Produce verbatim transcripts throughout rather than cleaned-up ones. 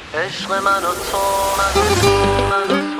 عشق من و تو، من و تو، من و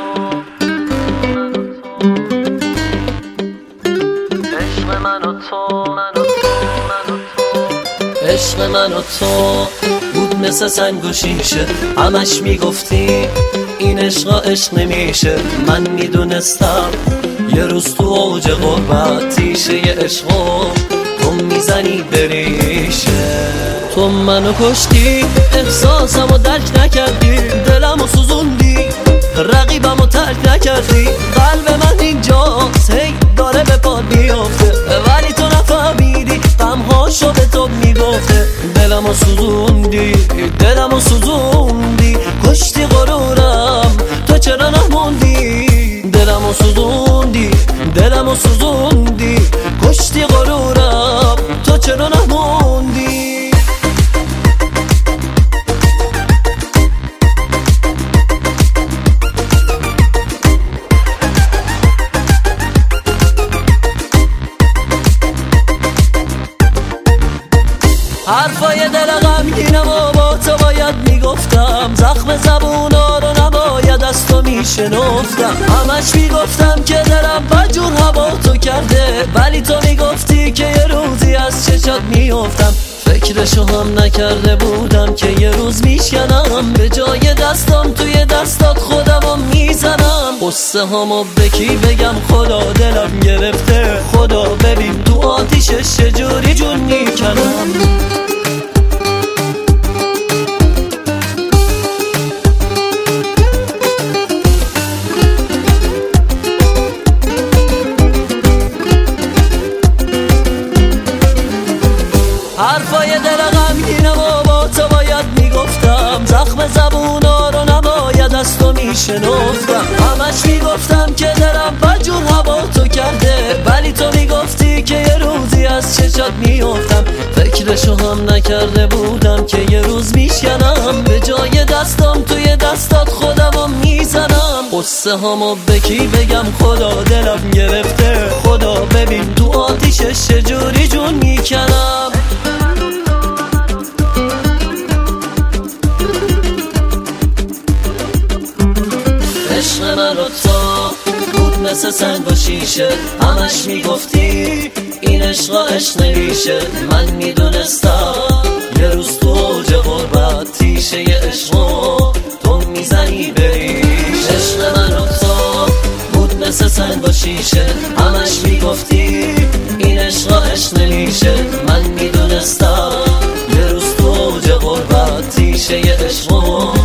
تو، عشق من و تو، من و تو، من و تو، عشق من و تو بود مثل سنگ و شیشه، همش میگفتی این عشقا عشق نمیشه. من میدونستم یه روز تو اوج غربت تیشه ی عشقو تو میزنی بریشه. تو منو کشتی، احساسمو درک نکردی، دلمو سوزوندی، رقیبمو ترک نکردی. قلب من اینجاست هی داره به پاد میافته، ولی تو نفهمیدی غمهاشو به تو میگفته. دلمو سوزوندی، دلمو سوزوندی، کشتی غرورم تو چرا نموندی. دلمو سوزوندی، دلمو سوزوندی، کشتی غرورم تو چرا نموندی. حرفای دل غمگینم و با تو باید میگفتم، زخم زبونا رو نباید از تو میشنفتم. همش میگفتم که دلم بجور هوا تو کرده، ولی تو میگفتی که یه روزی از چشات میافتم. فکرشو هم نکرده بودم که یه روز میشکنم، به جای دستم توی دستات خودمو میزنم. قصه همو بکی بگم خدا دلم گرفته، خدا ببین تو آتیشش چجوری جون میکنم. حرفای دل غمگینم و با تو باید میگفتم، زخم زبونا رو نباید از تو میشنفتم. همش میگفتم که دلم بجور هوا تو کرده، ولی تو میگفتی که یه روزی از چشات میافتم. فکرشو هم نکرده بودم که یه روز میشکنم، به جای دستم توی دستات خودمو میزنم. قصه همو بکی بگم خدا دلم گرفته، خدا ببین تو آتیشش چجوری جون میکنم. عشق من و تو بود مثل سنگ و شیشه، همش میگفتی این عشقا عشق نمیشه. من میدونستم یه روز تو اوج غربت تیشه ی عشقو تو میزنی بریش. عشق من و تو بود مثل سنگ و شیشه، همش میگفتی این عشقا عشق نمیشه. من میدونستم یه روز تو اوج غربت تیشه ی عشقو